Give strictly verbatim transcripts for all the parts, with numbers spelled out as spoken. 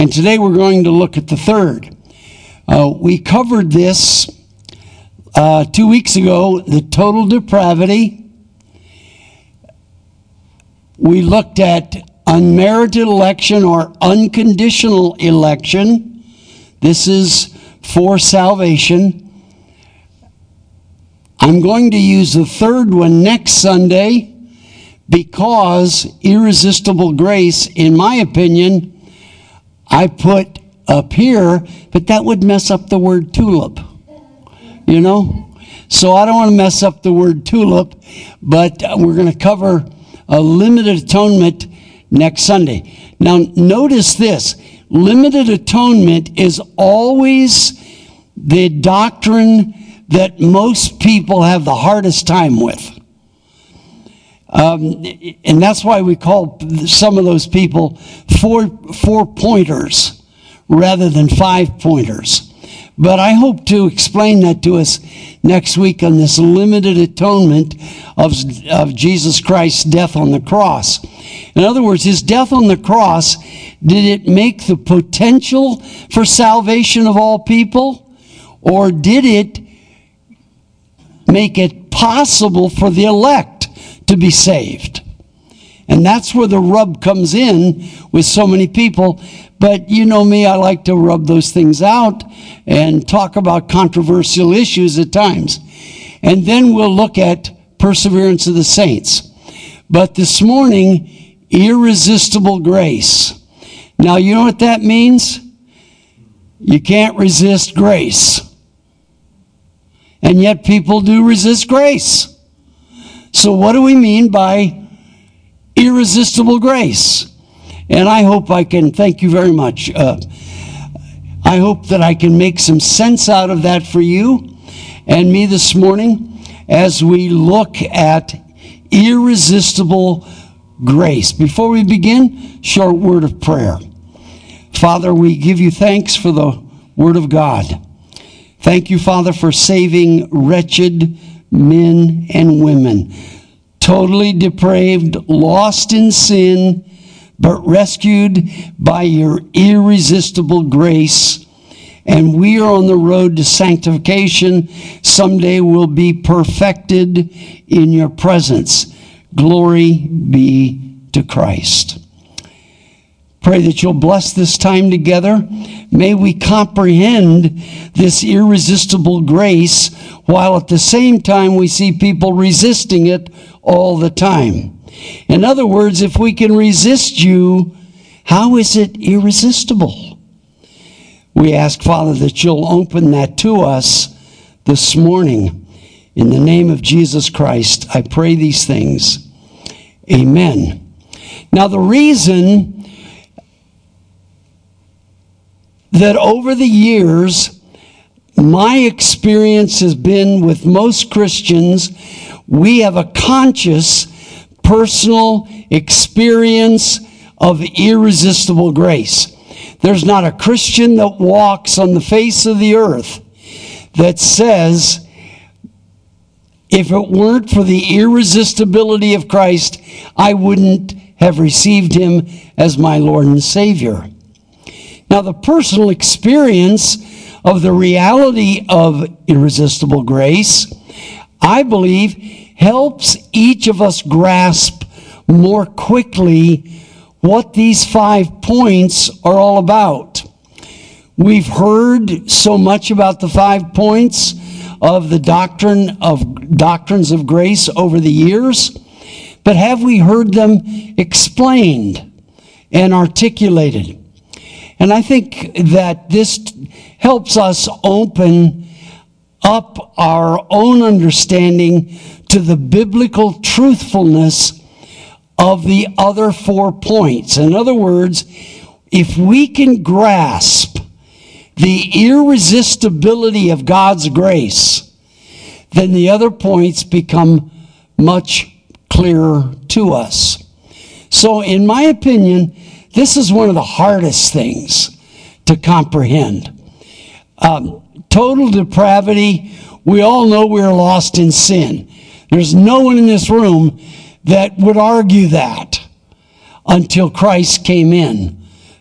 And today we're going to look at the third. Uh, we covered this uh, two weeks ago, the total depravity. We looked at unmerited election or unconditional election. This is for salvation. I'm going to use the third one next Sunday because irresistible grace, in my opinion, I put up here, but that would mess up the word tulip, you know? So I don't want to mess up the word tulip, but we're going to cover a limited atonement next Sunday. Now, notice this. Limited atonement is always the doctrine that most people have the hardest time with. Um, and that's why we call some of those people four, four pointers rather than five pointers. But I hope to explain that to us next week on this limited atonement of, of Jesus Christ's death on the cross. In other words, his death on the cross, did it make the potential for salvation of all people? Or did it make it possible for the elect to be saved? And that's where the rub comes in with so many people. But you know me, I like to rub those things out and talk about controversial issues at times. And then we'll look at perseverance of the saints. But this morning, irresistible grace. Now, you know what that means? You can't resist grace. And yet people do resist grace. So what do we mean by irresistible grace? And I hope I can, thank you very much. Uh, I hope that I can make some sense out of that for you and me this morning as we look at irresistible grace. Before we begin, short word of prayer. Father, we give you thanks for the word of God. Thank you, Father, for saving wretched men and women, totally depraved, lost in sin, but rescued by your irresistible grace. And we are on the road to sanctification. Someday we'll be perfected in your presence. Glory be to Christ. Pray that you'll bless this time together. May we comprehend this irresistible grace while at the same time we see people resisting it all the time. In other words, if we can resist you, how is it irresistible? We ask, Father, that you'll open that to us this morning. In the name of Jesus Christ, I pray these things. Amen. Now, the reason that over the years, my experience has been with most Christians, we have a conscious, personal experience of irresistible grace. There's not a Christian that walks on the face of the earth that says, if it weren't for the irresistibility of Christ, I wouldn't have received him as my Lord and Savior. Now, the personal experience of the reality of irresistible grace, I believe, helps each of us grasp more quickly what these five points are all about. We've heard so much about the five points of the doctrine of doctrines of grace over the years, but have we heard them explained and articulated? And I think that this helps us open up our own understanding to the biblical truthfulness of the other four points. In other words, if we can grasp the irresistibility of God's grace, then the other points become much clearer to us. So in my opinion, this is one of the hardest things to comprehend. Um, total depravity, we all know we're lost in sin. There's no one in this room that would argue that until Christ came in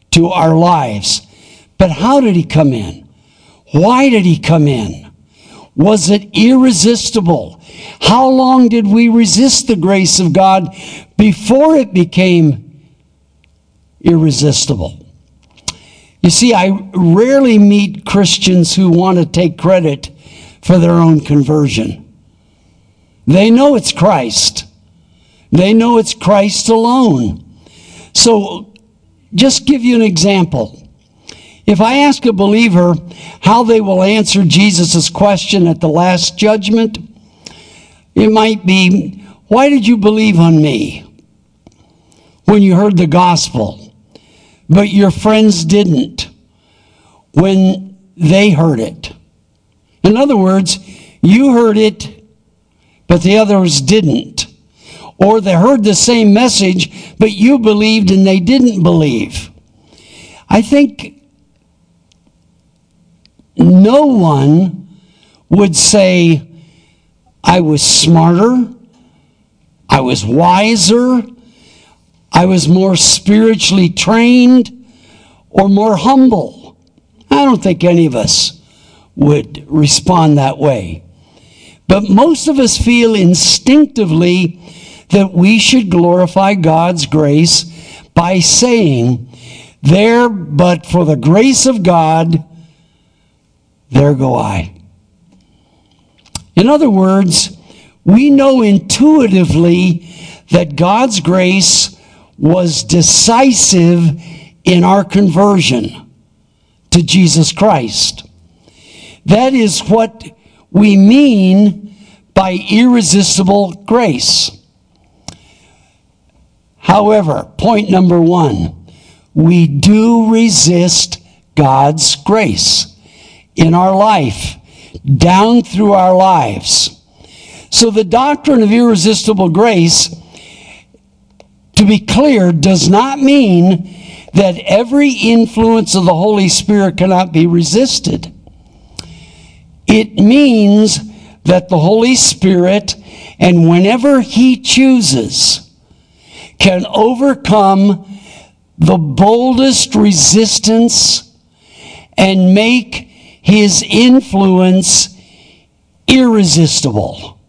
to our lives. But how did he come in? Why did he come in? Was it irresistible? How long did we resist the grace of God before it became irresistible? You see, I rarely meet Christians who want to take credit for their own conversion. They know it's Christ. They know it's Christ alone. So, just give you an example. If I ask a believer how they will answer Jesus' question at the last judgment, it might be, why did you believe on me when you heard the gospel, but your friends didn't when they heard it? In other words, you heard it, but the others didn't. Or they heard the same message, but you believed and they didn't believe. I think no one would say, I was smarter, I was wiser, I was more spiritually trained, or more humble. I don't think any of us would respond that way. But most of us feel instinctively that we should glorify God's grace by saying, there, but for the grace of God, there go I. In other words, we know intuitively that God's grace was decisive in our conversion to Jesus Christ. That is what we mean by irresistible grace. However, point number one, we do resist God's grace in our life, down through our lives. So the doctrine of irresistible grace, to be clear, does not mean that every influence of the Holy Spirit cannot be resisted. It means that the Holy Spirit, and whenever He chooses, can overcome the boldest resistance and make His influence irresistible.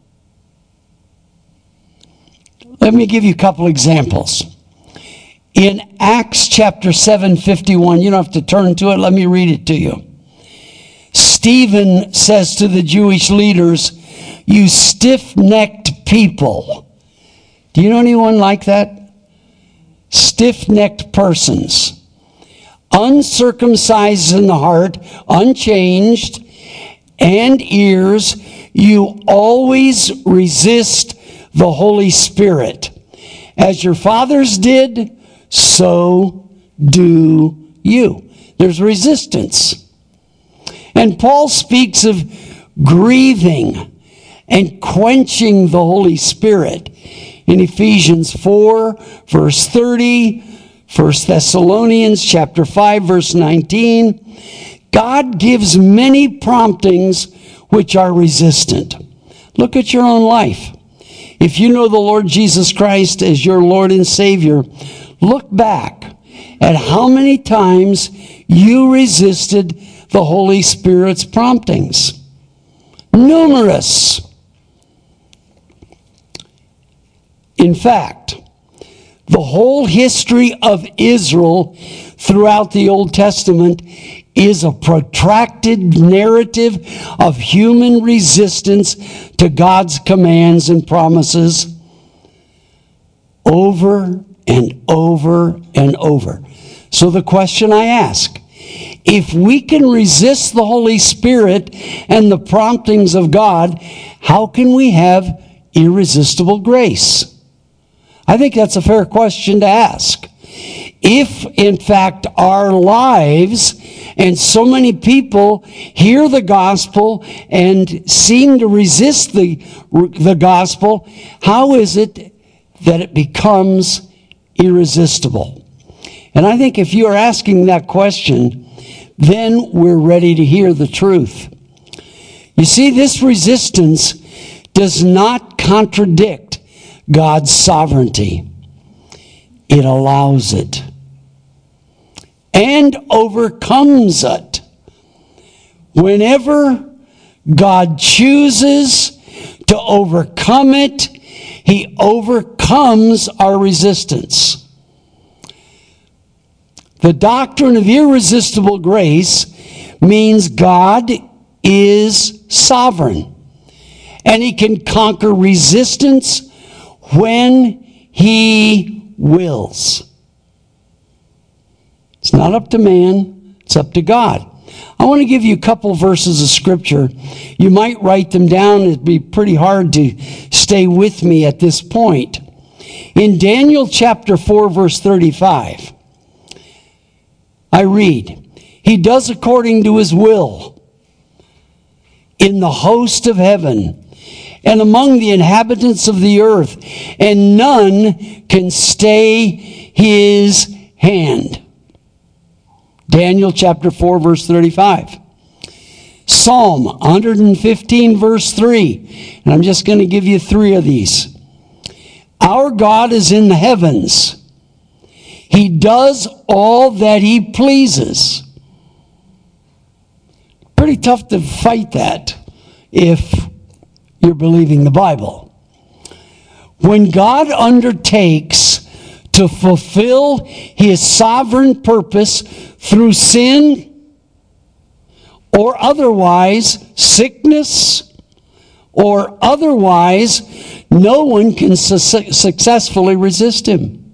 Let me give you a couple examples. In Acts chapter seven fifty-one, you don't have to turn to it, let me read it to you. Stephen says to the Jewish leaders, you stiff-necked people. Do you know anyone like that? Stiff-necked persons. Uncircumcised in the heart, unchanged, and ears, you always resist the Holy Spirit. As your fathers did, so do you. There's resistance. And Paul speaks of grieving and quenching the Holy Spirit in Ephesians four, verse thirty, First Thessalonians chapter five, verse nineteen. God gives many promptings which are resistant. Look at your own life. If you know the Lord Jesus Christ as your Lord and Savior, look back at how many times you resisted the Holy Spirit's promptings. Numerous. In fact, the whole history of Israel throughout the Old Testament is a protracted narrative of human resistance to God's commands and promises over and over and over. So the question I ask, if we can resist the Holy Spirit and the promptings of God, how can we have irresistible grace? I think that's a fair question to ask. If, in fact, our lives and so many people hear the gospel and seem to resist the, the gospel, how is it that it becomes irresistible? And I think if you are asking that question, then we're ready to hear the truth. You see, this resistance does not contradict God's sovereignty. It allows it. and overcomes it. Whenever God chooses to overcome it, He overcomes our resistance. The doctrine of irresistible grace means God is sovereign, and He can conquer resistance when He wills. It's not up to man, it's up to God. I want to give you a couple verses of Scripture. You might write them down. It'd be pretty hard to stay with me at this point. In Daniel chapter four, verse thirty-five, I read, He does according to His will in the host of heaven and among the inhabitants of the earth, and none can stay His hand. Daniel chapter four, verse thirty-five. Psalm one fifteen, verse three. And I'm just going to give you three of these. Our God is in the heavens. He does all that He pleases. Pretty tough to fight that if you're believing the Bible. When God undertakes to fulfill His sovereign purpose through sin or otherwise, sickness or otherwise, no one can su- successfully resist Him.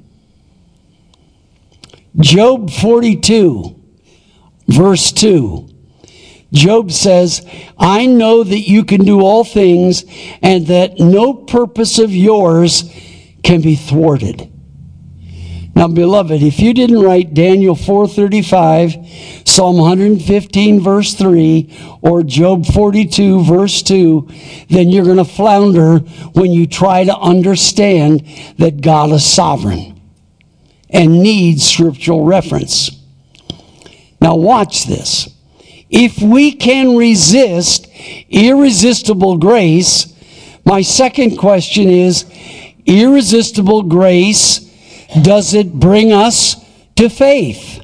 Job forty-two, verse two. Job says, I know that you can do all things and that no purpose of yours can be thwarted. Now, beloved, if you didn't write Daniel four thirty-five, Psalm one fifteen, verse three, or Job forty-two, verse two, then you're going to flounder when you try to understand that God is sovereign and needs scriptural reference. Now, watch this. If we can resist irresistible grace, my second question is, irresistible grace, does it bring us to faith?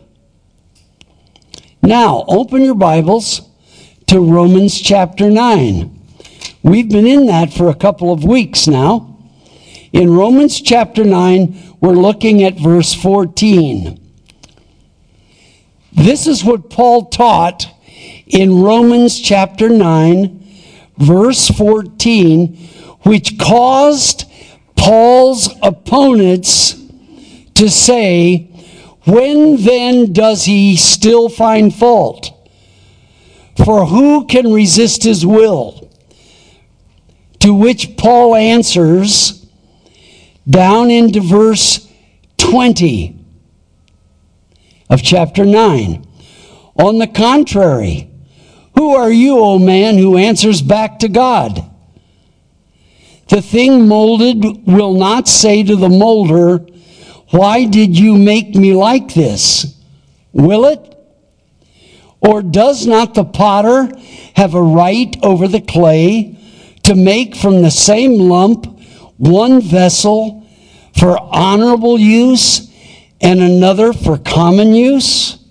Now, open your Bibles to Romans chapter nine. We've been in that for a couple of weeks now. In Romans chapter nine, we're looking at verse fourteen. This is what Paul taught in Romans chapter nine, verse fourteen, which caused Paul's opponents to say, when then does he still find fault? For who can resist his will? To which Paul answers, down into verse twenty of chapter nine. On the contrary, who are you, O man, who answers back to God? The thing molded will not say to the molder, why did you make me like this? Will it? Or does not the potter have a right over the clay to make from the same lump one vessel for honorable use and another for common use?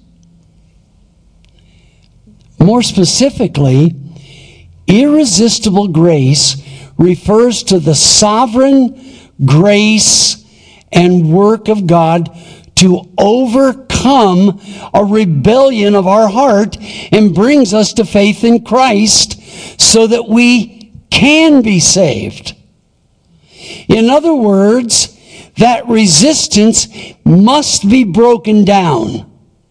More specifically, irresistible grace refers to the sovereign grace and work of God to overcome a rebellion of our heart and brings us to faith in Christ so that we can be saved. In other words, that resistance must be broken down.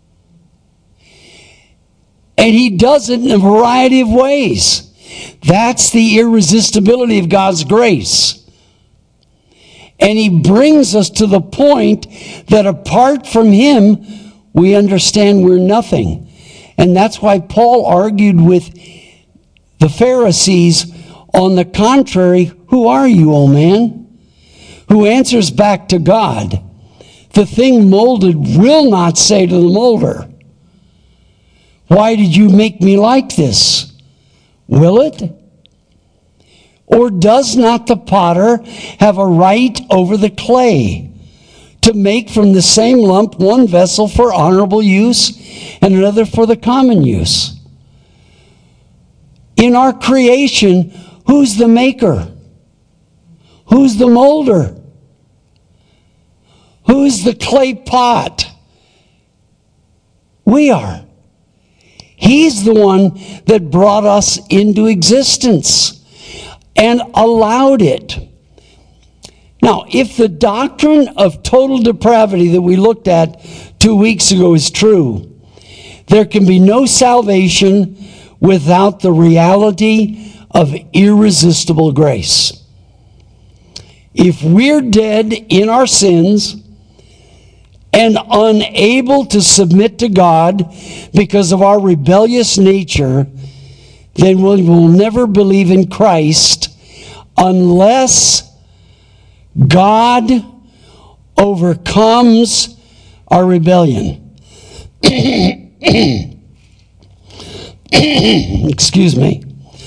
And He does it in a variety of ways. That's the irresistibility of God's grace. And He brings us to the point that apart from Him, we understand we're nothing. And that's why Paul argued with the Pharisees, on the contrary, who are you, O man? Who answers back to God, the thing molded will not say to the molder, why did you make me like this? Will it? Or does not the potter have a right over the clay to make from the same lump one vessel for honorable use and another for the common use. In our creation, who's the maker? Who's the molder? Who's the clay pot? We are. He's the one that brought us into existence and allowed it. Now, if the doctrine of total depravity that we looked at two weeks ago is true, there can be no salvation without the reality of irresistible grace. If we're dead in our sins and unable to submit to God because of our rebellious nature, then we will never believe in Christ unless God overcomes our rebellion. Excuse me.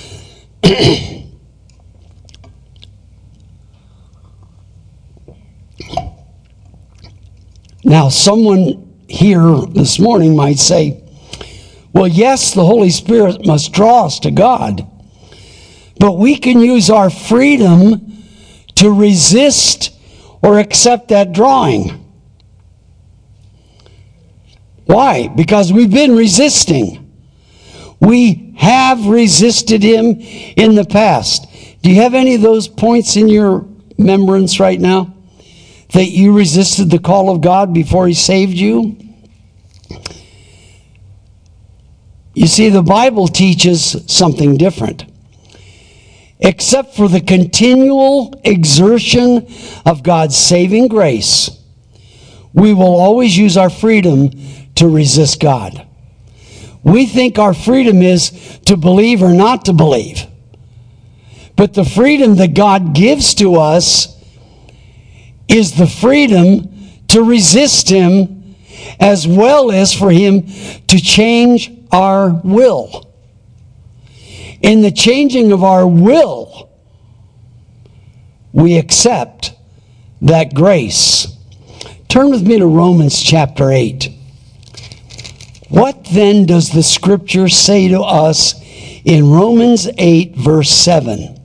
Now, someone here this morning might say, well, yes, the Holy Spirit must draw us to God, but we can use our freedom to resist or accept that drawing. Why? Because we've been resisting. We have resisted him in the past. Do you have any of those points in your remembrance right now? That you resisted the call of God before he saved you? You see, the Bible teaches something different. Except for the continual exertion of God's saving grace, we will always use our freedom to resist God. We think our freedom is to believe or not to believe. But the freedom that God gives to us is the freedom to resist him, as well as for him to change our will. In the changing of our will, we accept that grace. Turn with me to Romans chapter eight. What then does the Scripture say to us in Romans eight, verse seven?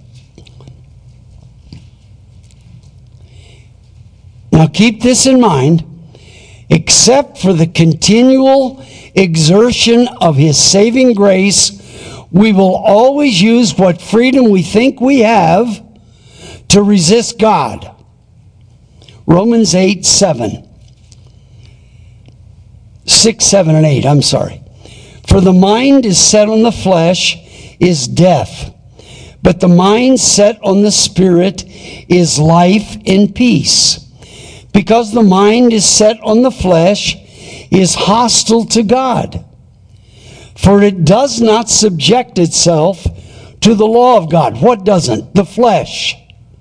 Now keep this in mind. Except for the continual exertion of his saving grace, we will always use what freedom we think we have to resist God. Romans eight, seven. six, seven, and eight, I'm sorry. For the mind is set on the flesh is death, but the mind set on the Spirit is life and peace. Because the mind is set on the flesh is hostile to God, for it does not subject itself to the law of God. What doesn't? The flesh.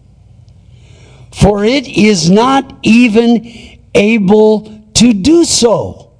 For it is not even able to do so.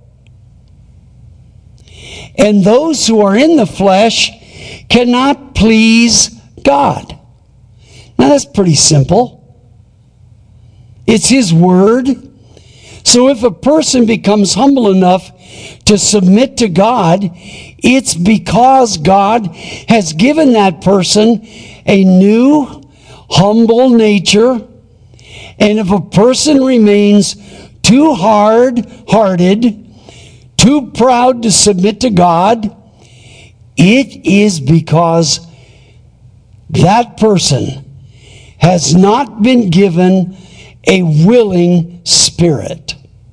And those who are in the flesh cannot please God. Now that's pretty simple. It's his word. So if a person becomes humble enough to submit to God, it's because God has given that person a new, humble nature. And if a person remains too hard-hearted, too proud to submit to God, it is because that person has not been given a willing spirit.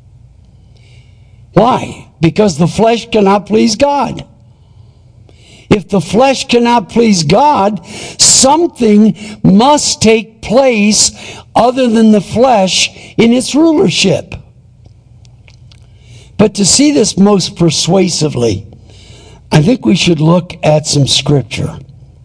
Why? Because the flesh cannot please God. If the flesh cannot please God, something must take place other than the flesh in its rulership. But to see this most persuasively, I think we should look at some scripture.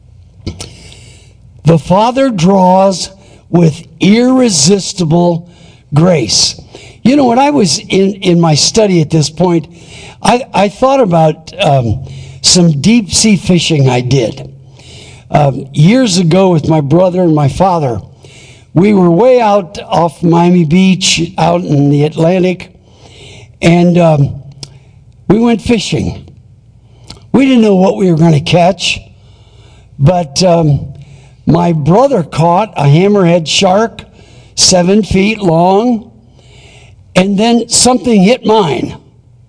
The Father draws with irresistible grace. You know, when I was in, in my study at this point, I, I thought about um, some deep sea fishing I did. Um, years ago with my brother and my father, we were way out off Miami Beach, out in the Atlantic, and um, we went fishing. We didn't know what we were going to catch, but um, my brother caught a hammerhead shark, seven feet long, and then something hit mine.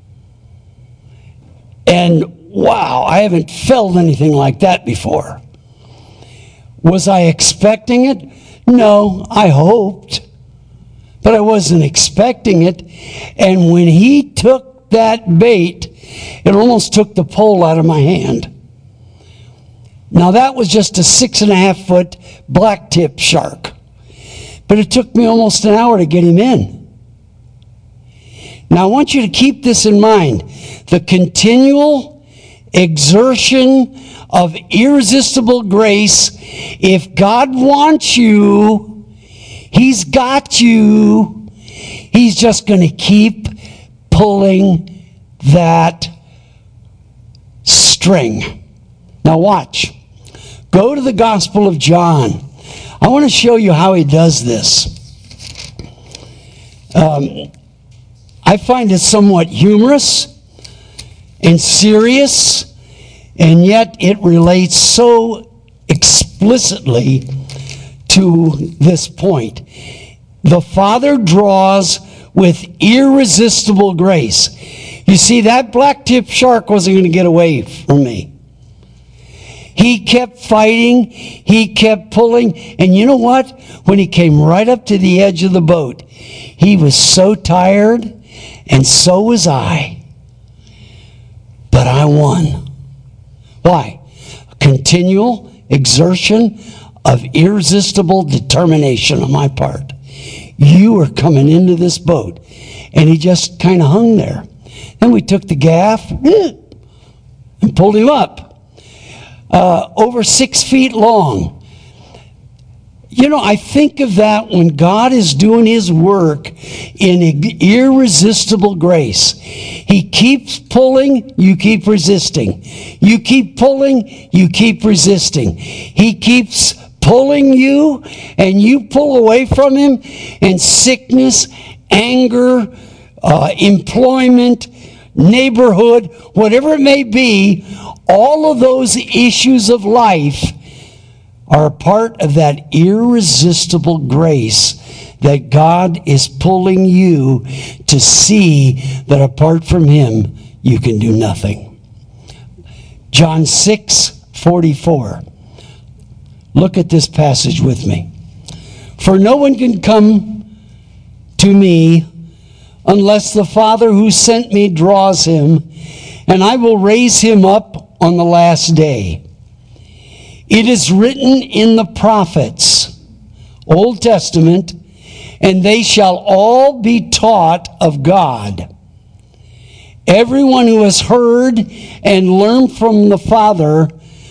And wow, I haven't felt anything like that before. Was I expecting it? No, I hoped, but I wasn't expecting it. And when he took that bait, it almost took the pole out of my hand. Now that was just a six and a half foot blacktip shark, but it took me almost an hour to get him in. Now I want you to keep this in mind. The continual exertion of irresistible grace. If God wants you, He's got you. He's just going to keep pulling that string. Now watch. Go to the Gospel of John. I want to show you how he does this. Um, I find it somewhat humorous and serious, and yet it relates so explicitly to this point. The Father draws with irresistible grace. You see, that black-tip shark wasn't going to get away from me. He kept fighting, he kept pulling, and you know what? When he came right up to the edge of the boat, he was so tired, and so was I. But I won. Why? A continual exertion of irresistible determination on my part. You are coming into this boat. And he just kind of hung there. Then we took the gaff and pulled him up. Uh, over six feet long. You know, I think of that when God is doing His work in irresistible grace. He keeps pulling, you keep resisting. You keep pulling, you keep resisting. He keeps pulling you, and you pull away from Him, and sickness, anger, uh, employment, neighborhood, whatever it may be, all of those issues of life are a part of that irresistible grace that God is pulling you to see that apart from Him, you can do nothing. John six forty-four. Look at this passage with me. For no one can come to me unless the Father who sent me draws him, and I will raise him up on the last day. It is written in the prophets, Old Testament, and they shall all be taught of God. Everyone who has heard and learned from the Father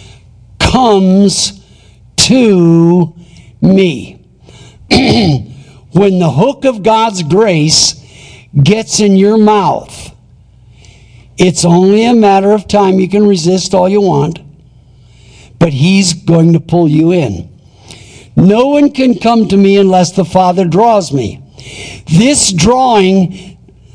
comes to me. When the hook of God's grace gets in your mouth, it's only a matter of time. You can resist all you want, but He's going to pull you in. No one can come to me unless the Father draws me. This drawing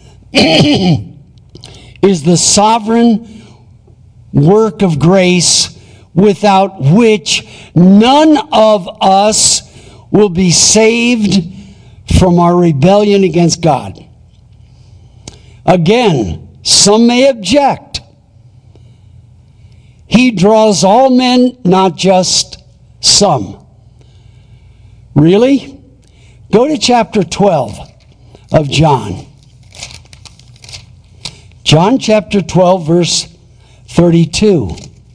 is the sovereign work of grace without which none of us will be saved from our rebellion against God. Again, some may object. He draws all men, not just some. Really? Go to chapter twelve of John. John chapter twelve, verse thirty-two.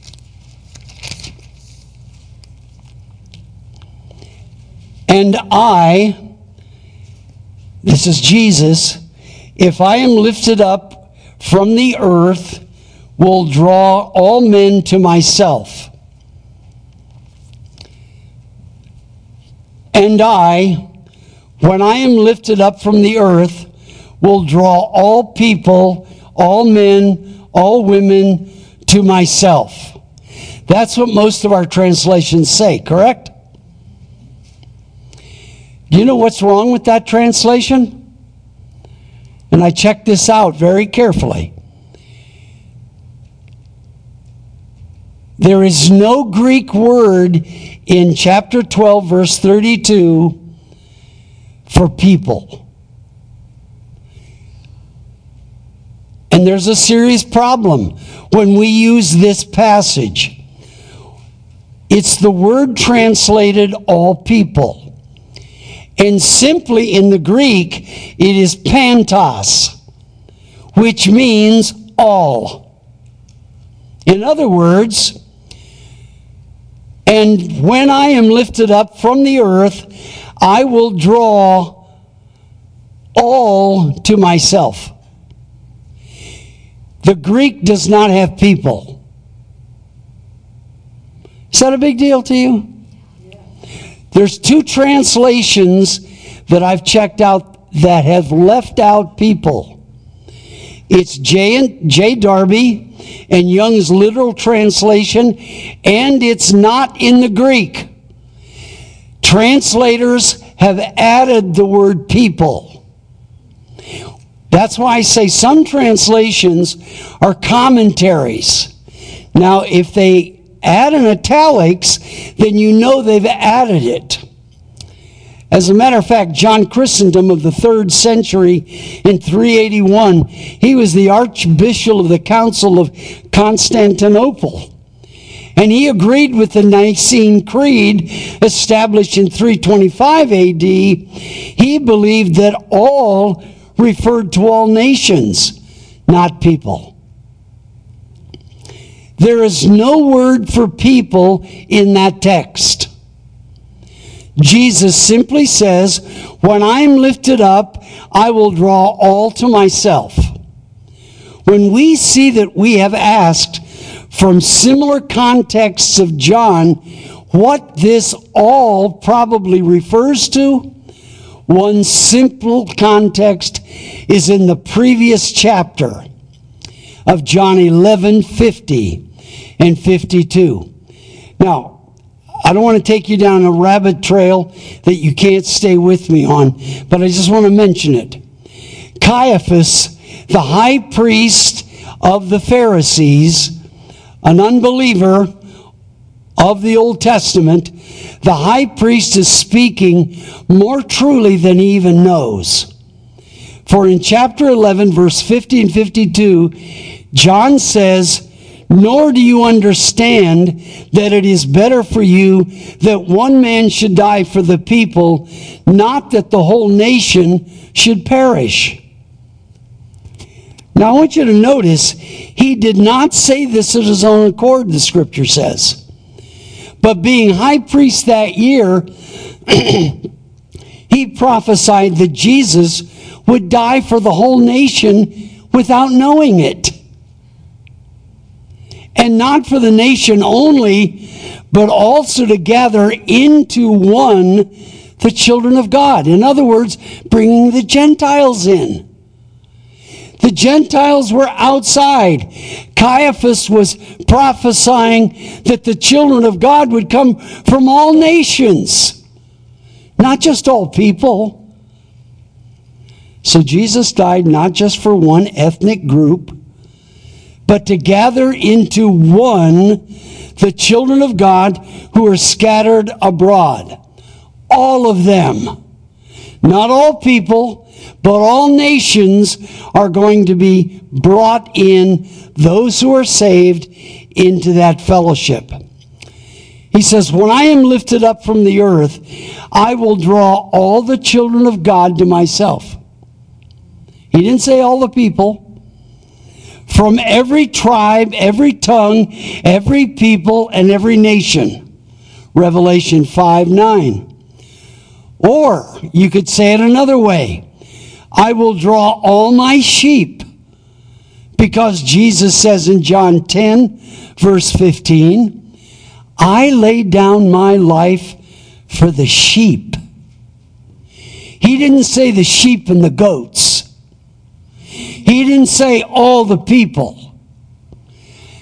And I, this is Jesus, if I am lifted up from the earth, will draw all men to myself. And I, when I am lifted up from the earth, will draw all people, all men, all women to myself. That's what most of our translations say, correct? Do you know what's wrong with that translation? And I checked this out very carefully. There is no Greek word in chapter twelve, verse thirty-two for people. And there's a serious problem when we use this passage. It's the word translated all people. And simply in the Greek, it is pantos, which means all. In other words, and when I am lifted up from the earth, I will draw all to myself. The Greek does not have people. Is that a big deal to you? There's two translations that I've checked out that have left out people. It's J. and J. Darby and Young's literal translation, and it's not in the Greek. Translators have added the word people. That's why I say some translations are commentaries. Now, if they add an italics, then you know they've added it. As a matter of fact, John Chrysostom of the third century in three eighty-one, he was the Archbishop of the Council of Constantinople. And he agreed with the Nicene Creed established in three twenty-five A D. He believed that all referred to all nations, not people. There is no word for people in that text. Jesus simply says, when I am lifted up, I will draw all to myself. When we see that we have asked from similar contexts of John what this all probably refers to, one simple context is in the previous chapter of John eleven, fifty and fifty-two. Now, I don't want to take you down a rabbit trail that you can't stay with me on, but I just want to mention it. Caiaphas, the high priest of the Pharisees, an unbeliever of the Old Testament, the high priest is speaking more truly than he even knows. For in chapter eleven, verse fifty and fifty-two, John says, nor do you understand that it is better for you that one man should die for the people, not that the whole nation should perish. Now I want you to notice, he did not say this of his own accord, the scripture says. But being high priest that year, he prophesied that Jesus would die for the whole nation without knowing it. And not for the nation only, but also to gather into one the children of God. In other words, bringing the Gentiles in. The Gentiles were outside. Caiaphas was prophesying that the children of God would come from all nations, not just all people. So Jesus died not just for one ethnic group, but to gather into one the children of God who are scattered abroad. All of them. Not all people, but all nations are going to be brought in, those who are saved, into that fellowship. He says, when I am lifted up from the earth, I will draw all the children of God to myself. He didn't say all the people. From every tribe, every tongue, every people, and every nation. Revelation five nine. Or you could say it another way. I will draw all my sheep. Because Jesus says in John ten, verse fifteen, I lay down my life for the sheep. He didn't say the sheep and the goats. He didn't say all the people.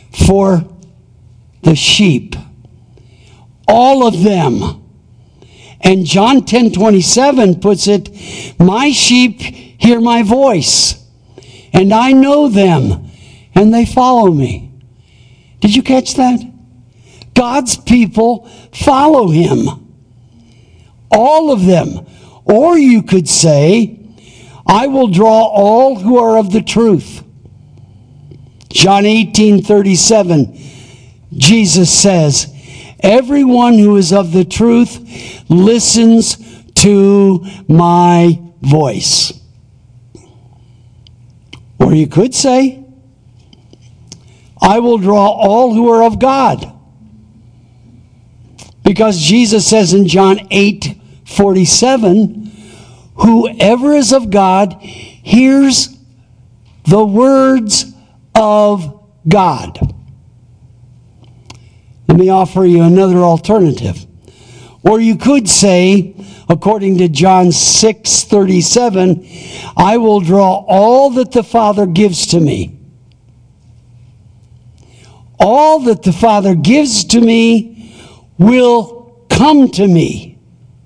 For the sheep. All of them. And John ten twenty-seven puts it, my sheep hear my voice, and I know them, and they follow me. Did you catch that? God's people follow him. All of them. Or you could say, I will draw all who are of the truth. John eighteen thirty-seven, Jesus says, everyone who is of the truth listens to my voice. Or you could say, I will draw all who are of God. Because Jesus says in John eight forty-seven, whoever is of God hears the words of God. Let me offer you another alternative. Or you could say, according to John six thirty-seven, I will draw all that the Father gives to me. All that the Father gives to me will come to me.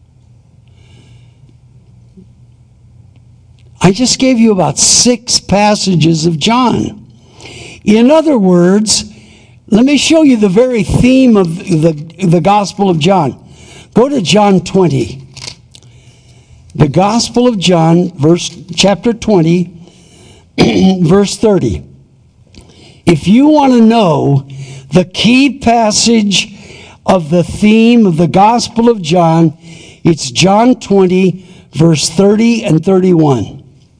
I just gave you about six passages of John. In other words, let me show you the very theme of the, the Gospel of John. Go to John twenty. The Gospel of John, verse chapter twenty, verse thirty. If you want to know the key passage of the theme of the Gospel of John, it's John twenty, verse thirty and thirty-one.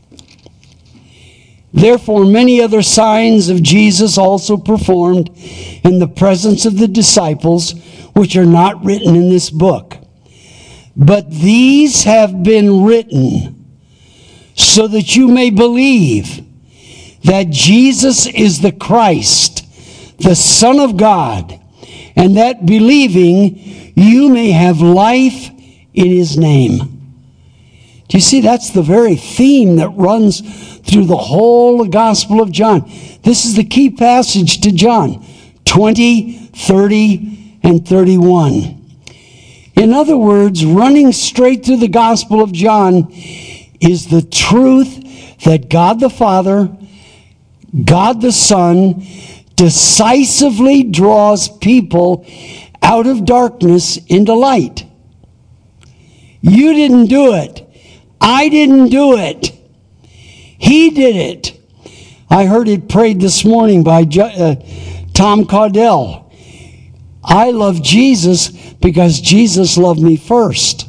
Therefore, many other signs of Jesus also performed in the presence of the disciples, which are not written in this book. But these have been written so that you may believe that Jesus is the Christ, the Son of God, and that believing you may have life in his name. Do you see, that's the very theme that runs through the whole Gospel of John. This is the key passage to John, twenty, thirty, and thirty-one. In other words, running straight through the Gospel of John is the truth that God the Father, God the Son, decisively draws people out of darkness into light. You didn't do it. I didn't do it. He did it. I heard it prayed this morning by uh, Tom Caudell. I love Jesus because Jesus loved me first.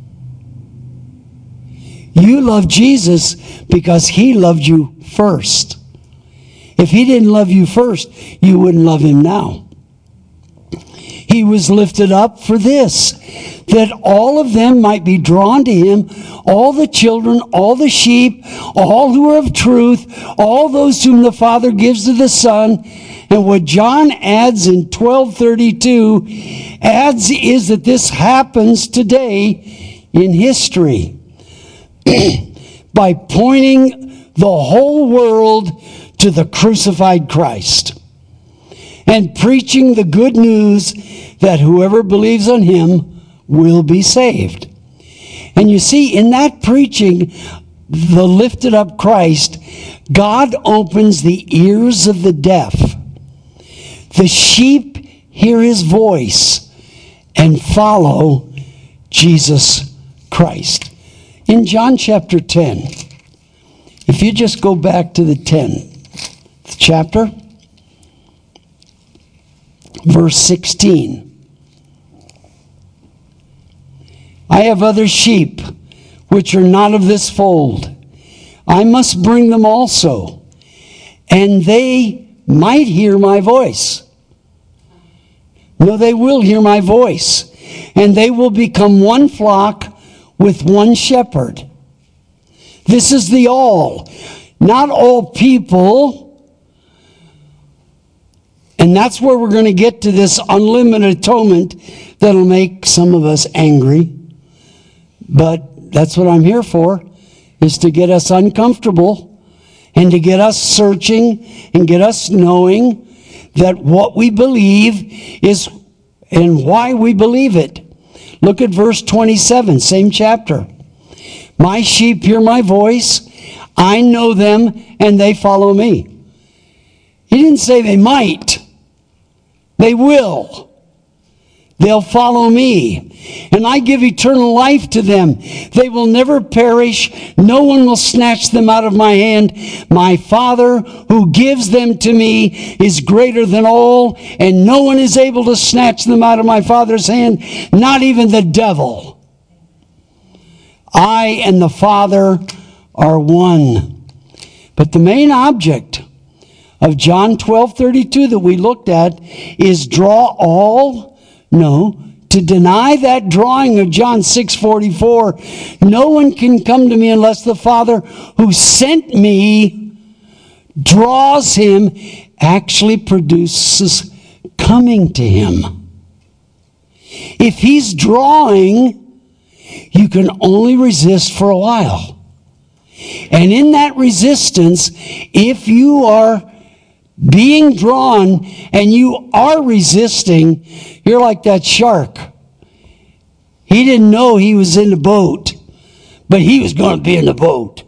You love Jesus because he loved you first. If he didn't love you first, you wouldn't love him now. He was lifted up for this, that all of them might be drawn to him, all the children, all the sheep, all who are of truth, all those whom the Father gives to the Son. And what John adds in twelve thirty-two adds is that this happens today in history by pointing the whole world to the crucified Christ and preaching the good news that whoever believes on him will be saved. And you see, in that preaching, the lifted up Christ, God opens the ears of the deaf. The sheep hear his voice and follow Jesus Christ. In John chapter ten, if you just go back to the tenth chapter, verse sixteen. I have other sheep which are not of this fold. I must bring them also, and they might hear my voice. No, they will hear my voice, and they will become one flock with one shepherd. This is the all. Not all people. And that's where we're going to get to this unlimited atonement that'll make some of us angry. But that's what I'm here for, is to get us uncomfortable and to get us searching and get us knowing that what we believe is and why we believe it. Look at verse twenty-seven, same chapter. My sheep hear my voice. I know them, and they follow me. He didn't say they might. They will. They'll follow me. And I give eternal life to them. They will never perish. No one will snatch them out of my hand. My Father who gives them to me is greater than all, and no one is able to snatch them out of my Father's hand, not even the devil. I and the Father are one. But the main object of John twelve thirty-two that we looked at is draw all. No, to deny that drawing of John six forty-four, no one can come to me unless the Father who sent me draws him, actually produces coming to him. If he's drawing, you can only resist for a while. And in that resistance, if you are being drawn and you are resisting, you're like that shark. He didn't know he was in the boat, but he was going to be in the boat.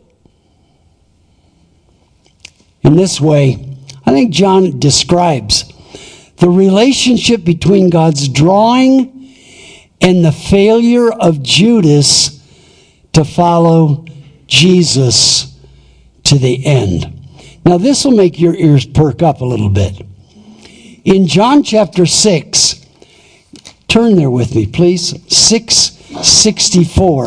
In this way, I think John describes the relationship between God's drawing and the failure of Judas to follow Jesus to the end. Now, this will make your ears perk up a little bit. In John chapter six, turn there with me, please. six sixty-four.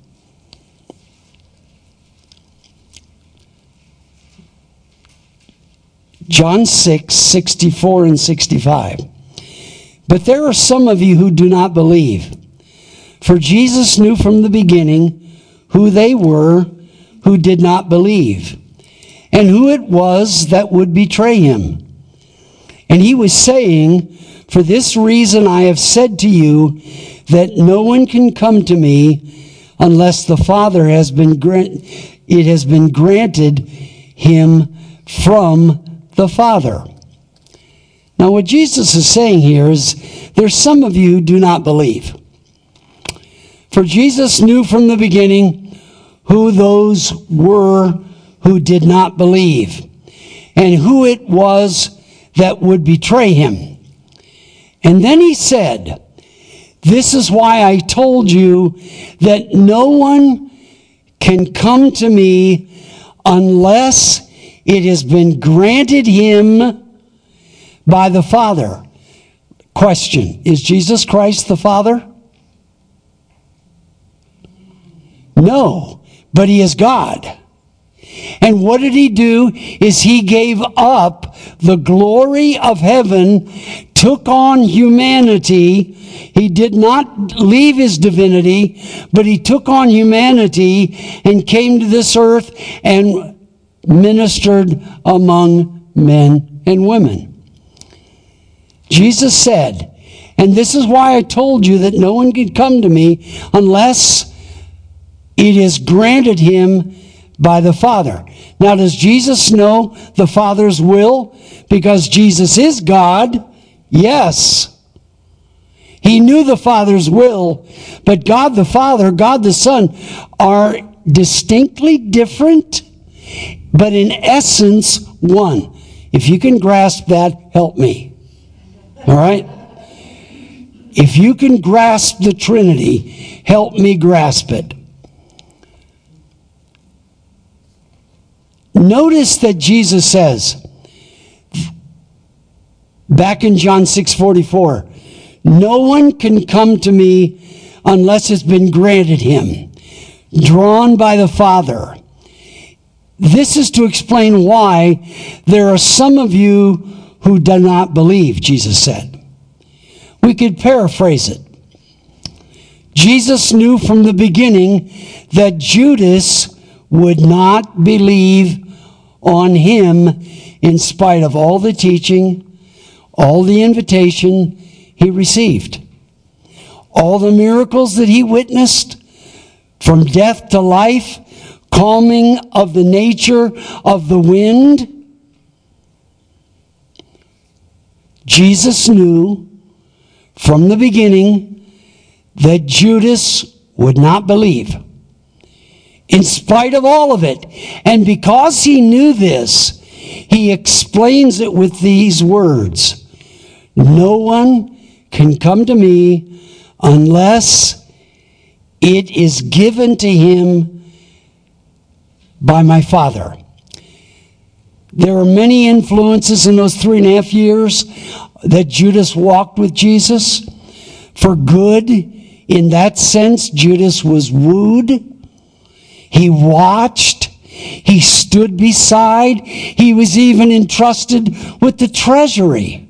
John six sixty-four and sixty-five. But there are some of you who do not believe. For Jesus knew from the beginning who they were who did not believe, and who it was that would betray him. And he was saying, for this reason I have said to you that no one can come to me unless the Father has been grant, it has been granted him from the Father. Now what Jesus is saying here is, there's some of you who do not believe. For Jesus knew from the beginning who those were who did not believe, and who it was that would betray him. And then he said, this is why I told you that no one can come to me unless it has been granted him by the Father. Question, is Jesus Christ the Father? No, but he is God. And what did he do? Is he gave up the glory of heaven, took on humanity. He did not leave his divinity, but he took on humanity and came to this earth and ministered among men and women. Jesus said, and this is why I told you that no one can come to me unless it is granted him by the Father. Now, does Jesus know the Father's will because Jesus is God? Yes. He knew the Father's will, but God the Father, God the Son are distinctly different, but in essence, one. If you can grasp that, help me. All right? If you can grasp the Trinity, help me grasp it. Notice that Jesus says, back in John six forty-four, no one can come to me unless it's been granted him, drawn by the Father. This is to explain why there are some of you who do not believe, Jesus said. We could paraphrase it. Jesus knew from the beginning that Judas would not believe on him in spite of all the teaching, all the invitation he received, all the miracles that he witnessed, from death to life, calming of the nature of the wind. Jesus knew from the beginning that Judas would not believe, in spite of all of it. And because he knew this, he explains it with these words: no one can come to me unless it is given to him by my Father. There were many influences in those three and a half years that Judas walked with Jesus. For good, in that sense, Judas was wooed. He watched. He stood beside. He was even entrusted with the treasury.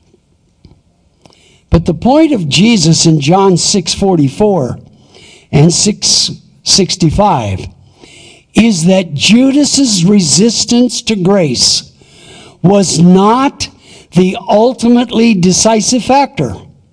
But the point of Jesus in John six forty-four and six sixty-five is that Judas's resistance to grace was not the ultimately decisive factor.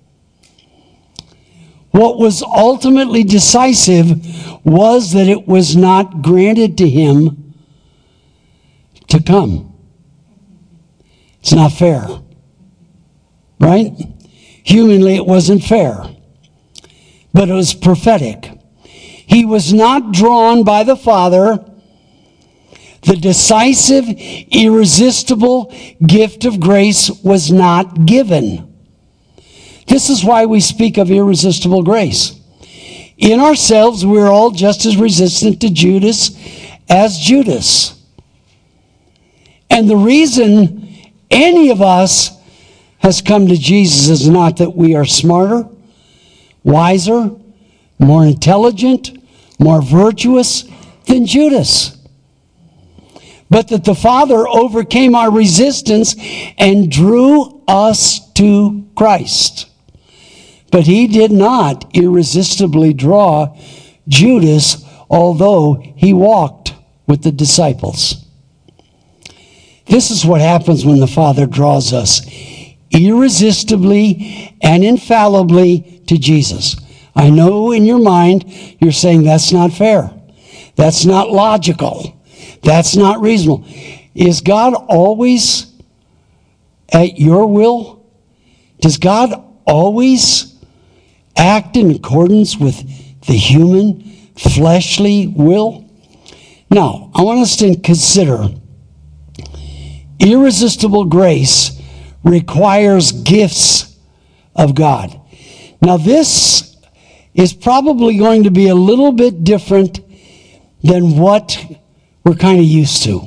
What was ultimately decisive was that it was not granted to him to come. It's not fair, right? Humanly, it wasn't fair, but it was prophetic. He was not drawn by the Father. The decisive, irresistible gift of grace was not given. This is why we speak of irresistible grace. In ourselves, we're all just as resistant to Judas as Judas. And the reason any of us has come to Jesus is not that we are smarter, wiser, more intelligent, more virtuous than Judas, but that the Father overcame our resistance and drew us to Christ. But he did not irresistibly draw Judas, although he walked with the disciples. This is what happens when the Father draws us irresistibly and infallibly to Jesus. I know in your mind you're saying that's not fair. That's not logical. That's not reasonable. Is God always at your will? Does God always act in accordance with the human, fleshly will? Now, I want us to consider irresistible grace requires gifts of God. Now, this is probably going to be a little bit different than what we're kind of used to.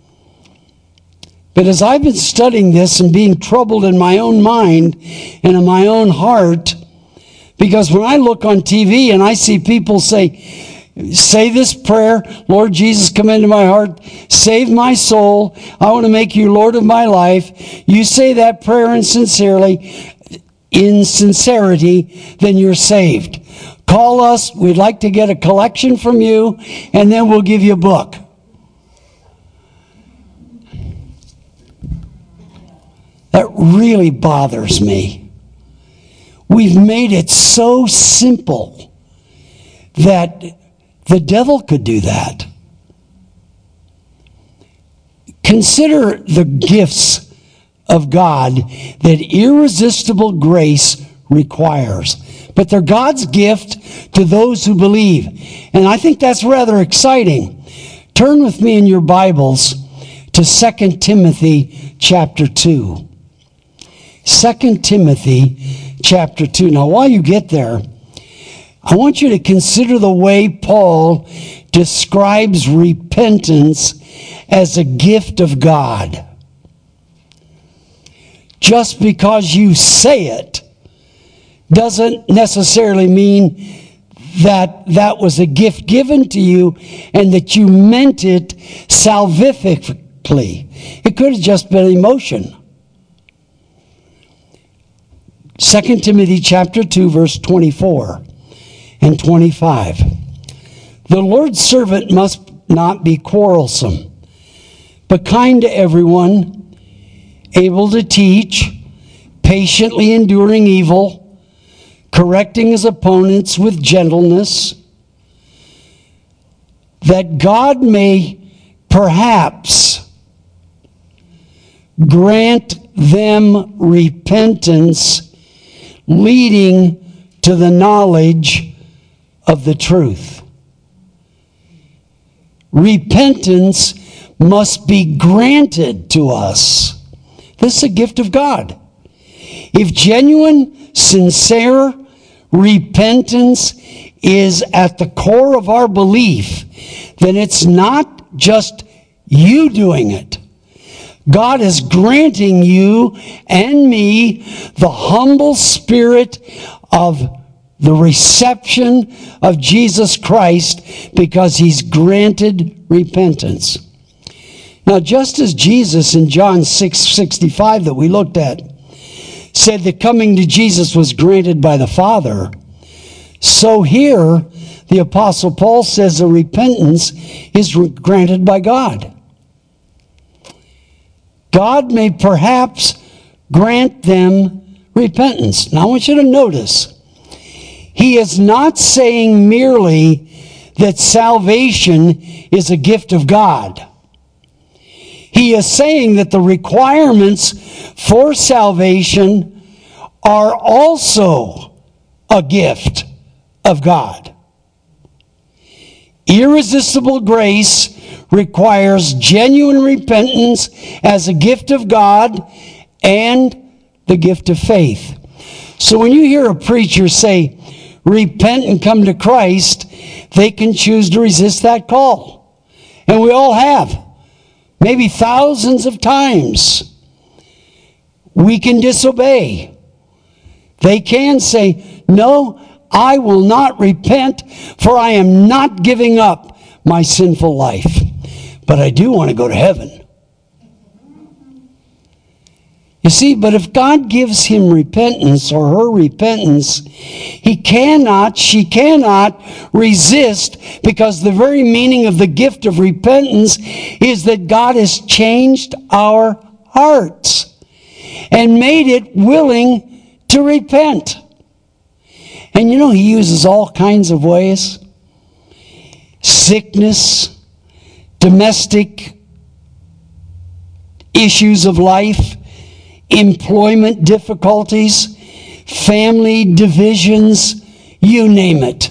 But as I've been studying this and being troubled in my own mind and in my own heart, because when I look on T V and I see people say, say this prayer, Lord Jesus, come into my heart, save my soul, I want to make you Lord of my life. You say that prayer insincerely, in sincerity, then you're saved. Call us, we'd like to get a collection from you, and then we'll give you a book. That really bothers me. We've made it so simple that the devil could do that. Consider the gifts of God that irresistible grace requires. But they're God's gift to those who believe. And I think that's rather exciting. Turn with me in your Bibles to Second Timothy chapter two. Second Timothy chapter two. Now, while you get there, I want you to consider the way Paul describes repentance as a gift of God. Just because you say it doesn't necessarily mean that that was a gift given to you and that you meant it salvifically. It could have just been emotion. Second Timothy chapter two, verse twenty-four and twenty-five. The Lord's servant must not be quarrelsome, but kind to everyone, able to teach, patiently enduring evil, correcting his opponents with gentleness, that God may perhaps grant them repentance leading to the knowledge of the truth. Repentance must be granted to us. This is a gift of God. If genuine, sincere repentance is at the core of our belief, then it's not just you doing it. God is granting you and me the humble spirit of the reception of Jesus Christ because he's granted repentance. Now, just as Jesus in John six sixty-five that we looked at said that coming to Jesus was granted by the Father, so here the Apostle Paul says that repentance is granted by God. God may perhaps grant them repentance. Now I want you to notice, he is not saying merely that salvation is a gift of God. He is saying that the requirements for salvation are also a gift of God. Irresistible grace requires genuine repentance as a gift of God and the gift of faith. So when you hear a preacher say, repent and come to Christ, they can choose to resist that call. And we all have. Maybe thousands of times. We can disobey. They can say, no, I will not repent, for I am not giving up my sinful life. But I do want to go to heaven. You see, but if God gives him repentance or her repentance, he cannot, she cannot resist, because the very meaning of the gift of repentance is that God has changed our hearts and made it willing to repent. And you know, he uses all kinds of ways. Sickness, domestic issues of life, employment difficulties, family divisions, you name it.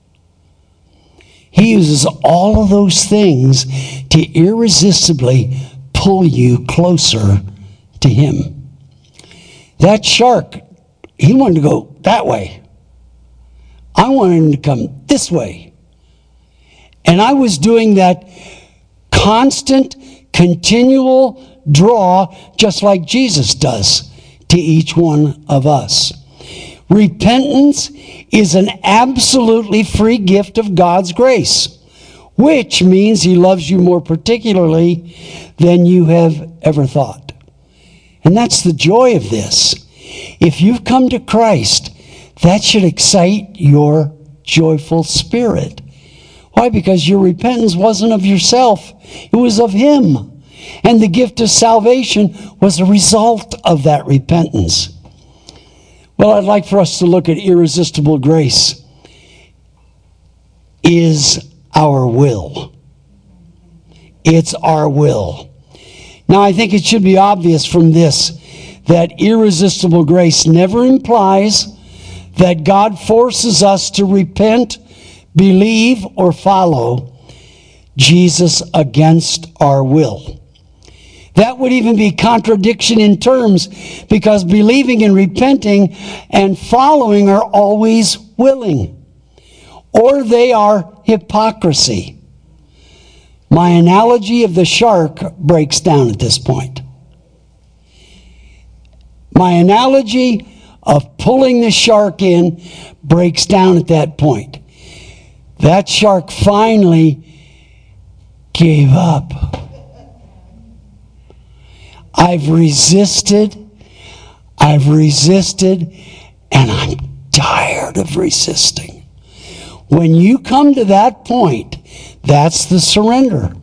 He uses all of those things to irresistibly pull you closer to him. That shark, he wanted to go that way. I wanted him to come this way. And I was doing that constant, continual draw, just like Jesus does to each one of us. Repentance is an absolutely free gift of God's grace, which means he loves you more particularly than you have ever thought. And that's the joy of this. If you've come to Christ, that should excite your joyful spirit. Why? Because your repentance wasn't of yourself. It was of him. And the gift of salvation was a result of that repentance. Well, I'd like for us to look at irresistible grace is our will. It's our will. Now, I think it should be obvious from this that irresistible grace never implies that God forces us to repent, believe, or follow Jesus against our will. That would even be contradiction in terms, because believing and repenting and following are always willing, or they are hypocrisy. My analogy of the shark breaks down at this point. My analogy of pulling the shark in breaks down at that point. That shark finally gave up. I've resisted, I've resisted, and I'm tired of resisting. When you come to that point, that's the surrender.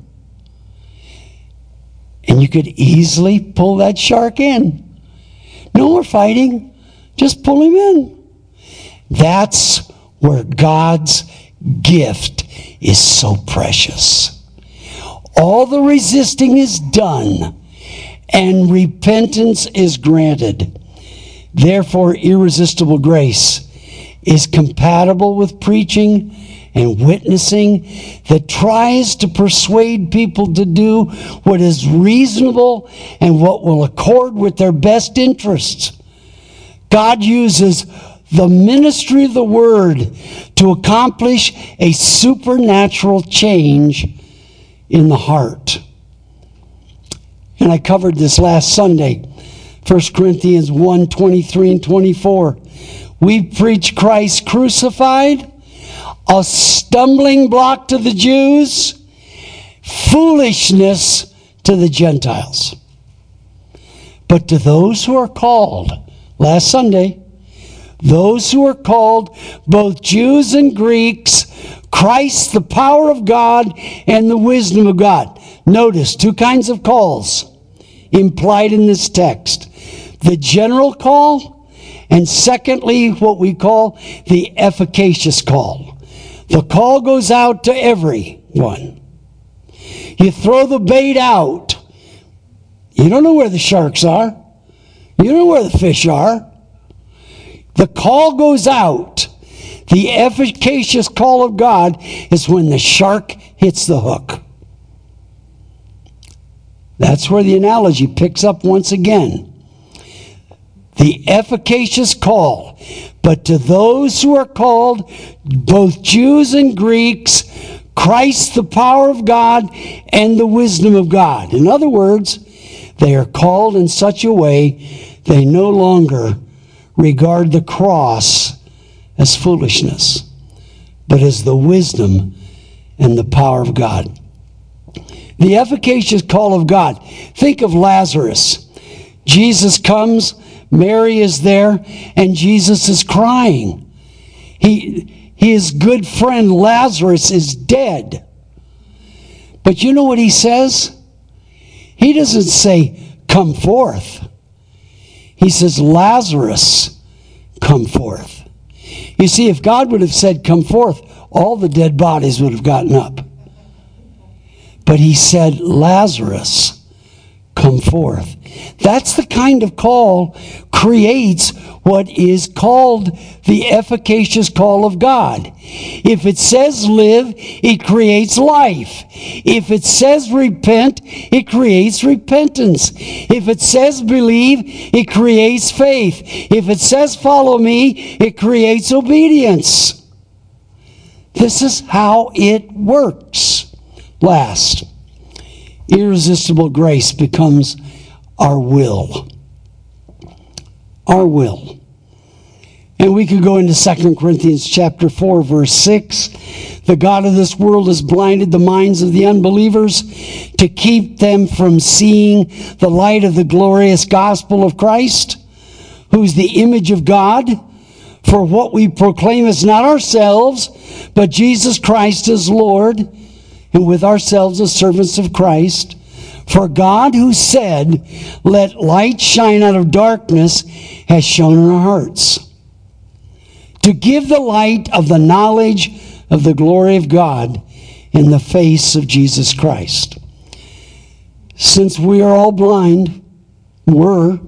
And you could easily pull that shark in. No more fighting, just pull him in. That's where God's gift is so precious. All the resisting is done, and repentance is granted. Therefore, irresistible grace is compatible with preaching and witnessing, that tries to persuade people to do what is reasonable and what will accord with their best interests. God uses the ministry of the Word to accomplish a supernatural change in the heart. And I covered this last Sunday, First Corinthians one, twenty-three and twenty-four. We preach Christ crucified, a stumbling block to the Jews, foolishness to the Gentiles. But to those who are called, last Sunday, those who are called, both Jews and Greeks, Christ, the power of God and the wisdom of God. Notice two kinds of calls implied in this text. The general call, and secondly, what we call the efficacious call. The call goes out to everyone. You throw the bait out. You don't know where the sharks are. You don't know where the fish are. The call goes out. The efficacious call of God is when the shark hits the hook. That's where the analogy picks up once again. The efficacious call. But to those who are called, both Jews and Greeks, Christ, the power of God, and the wisdom of God. In other words, they are called in such a way they no longer regard the cross as foolishness, but as the wisdom and the power of God. The efficacious call of God. Think of Lazarus. Jesus comes, Mary is there, and Jesus is crying. He, his good friend Lazarus is dead. But you know what he says? He doesn't say, come forth. He says, Lazarus, come forth. You see, if God would have said, come forth, all the dead bodies would have gotten up. But he said, Lazarus, come forth. That's the kind of call creates what is called the efficacious call of God. If it says live, it creates life. If it says repent, it creates repentance. If it says believe, it creates faith. If it says follow me, it creates obedience. This is how it works. Last, irresistible grace becomes our will. Our will. And we could go into Second Corinthians chapter four, verse six. The God of this world has blinded the minds of the unbelievers to keep them from seeing the light of the glorious gospel of Christ, who's the image of God. For what we proclaim is not ourselves, but Jesus Christ as Lord, and with ourselves as servants of Christ. For God, who said, let light shine out of darkness, has shone in our hearts, to give the light of the knowledge of the glory of God in the face of Jesus Christ. Since we are all blind, we're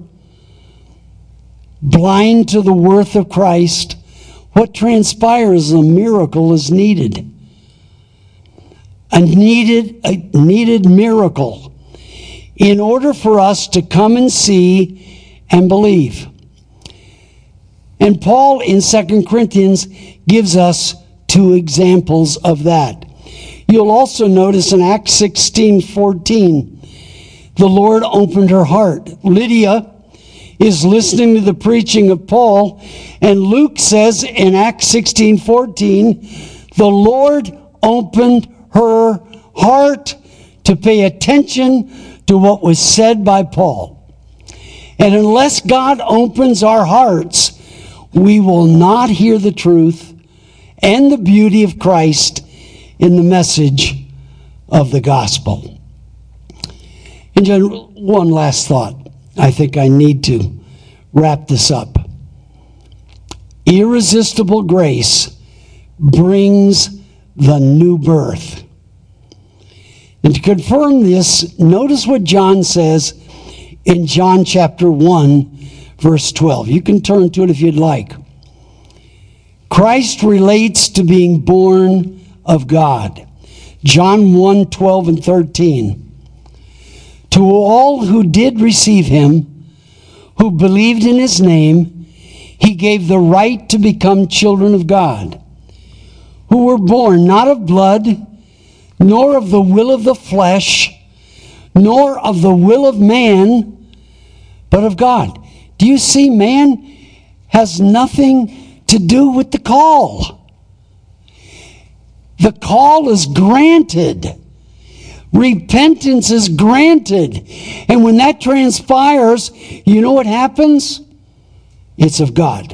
blind to the worth of Christ, what transpires? A miracle is needed. A needed, a needed miracle in order for us to come and see and believe. And Paul in Second Corinthians gives us two examples of that. You'll also notice in Acts sixteen fourteen, the Lord opened her heart. Lydia is listening to the preaching of Paul, and Luke says in Acts sixteen fourteen, the Lord opened her heart to pay attention to what was said by Paul. And unless God opens our hearts, we will not hear the truth and the beauty of Christ in the message of the gospel. And just one last thought. I think I need to wrap this up. Irresistible grace brings the new birth. And to confirm this, notice what John says in John chapter one, verse twelve. You can turn to it if you'd like. Christ relates to being born of God. John one, twelve and thirteen. To all who did receive him, who believed in his name, he gave the right to become children of God, who were born not of blood, nor of the will of the flesh, nor of the will of man, but of God. Do you see, man has nothing to do with the call. The call is granted. Repentance is granted. And when that transpires, you know what happens? It's of God.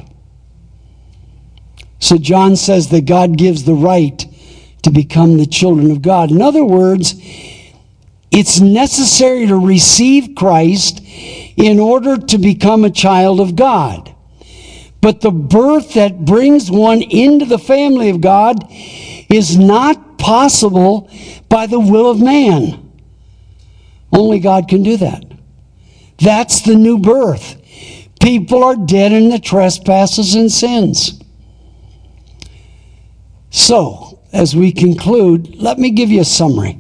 So John says that God gives the right to become the children of God. In other words, it's necessary to receive Christ in order to become a child of God. But the birth that brings one into the family of God is not possible by the will of man. Only God can do that. That's the new birth. People are dead in the trespasses and sins. So, as we conclude, let me give you a summary.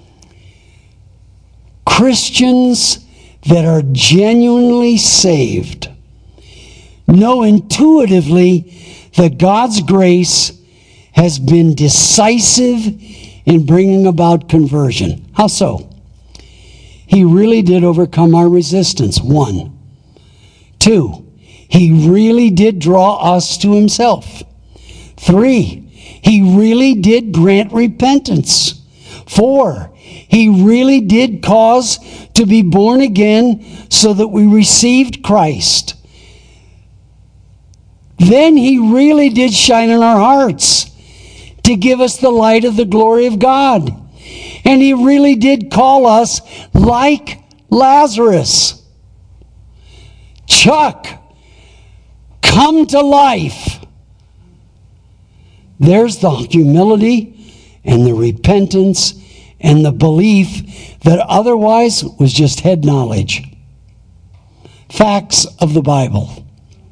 Christians that are genuinely saved know intuitively that God's grace has been decisive in bringing about conversion. How so? He really did overcome our resistance, one. Two, he really did draw us to himself. Three, he really did grant repentance. Four, he really did cause to be born again so that we received Christ. Then he really did shine in our hearts to give us the light of the glory of God. And he really did call us like Lazarus. Chuck, come to life. There's the humility and the repentance and the belief that otherwise was just head knowledge. Facts of the Bible.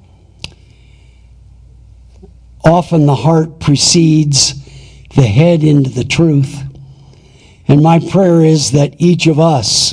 Often the heart precedes the head into the truth. And my prayer is that each of us,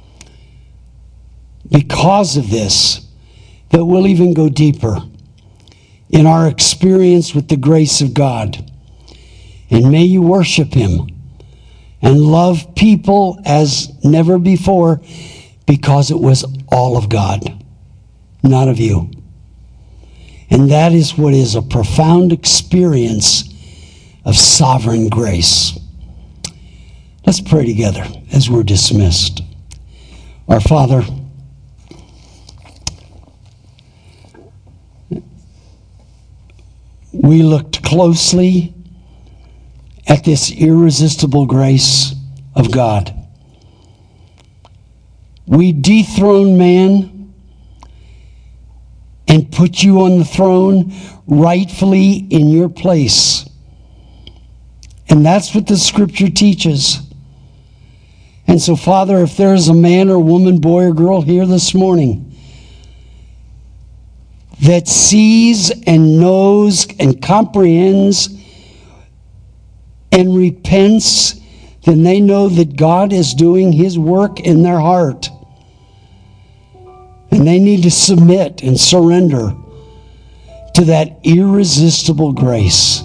because of this, that we'll even go deeper in our experience with the grace of God. And may you worship him and love people as never before, because it was all of God, not of you. And that is what is a profound experience of sovereign grace. Let's pray together as we're dismissed. Our Father, we looked closely at this irresistible grace of God. We dethroned man and put you on the throne rightfully in your place. And that's what the scripture teaches. And so, Father, if there is a man or woman, boy or girl here this morning that sees and knows and comprehends and repents, then they know that God is doing his work in their heart. And they need to submit and surrender to that irresistible grace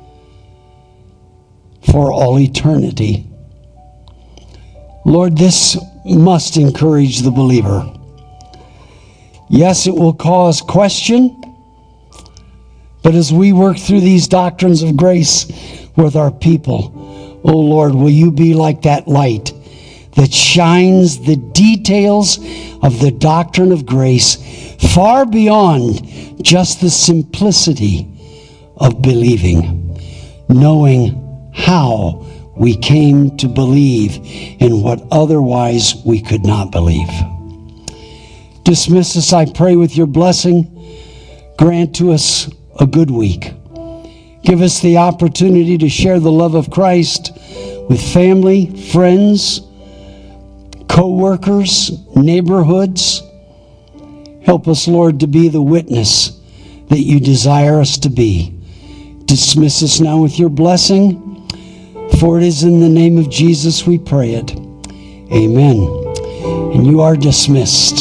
for all eternity. Lord, this must encourage the believer. Yes, it will cause question, but as we work through these doctrines of grace with our people, oh Lord, will you be like that light that shines the details of the doctrine of grace far beyond just the simplicity of believing, knowing how we came to believe in what otherwise we could not believe. Dismiss us, I pray, with your blessing. Grant to us a good week. Give us the opportunity to share the love of Christ with family, friends, co-workers, neighborhoods. Help us, Lord, to be the witness that you desire us to be. dismiss us now with your blessing. For it is in the name of Jesus we pray it. Amen. And you are dismissed.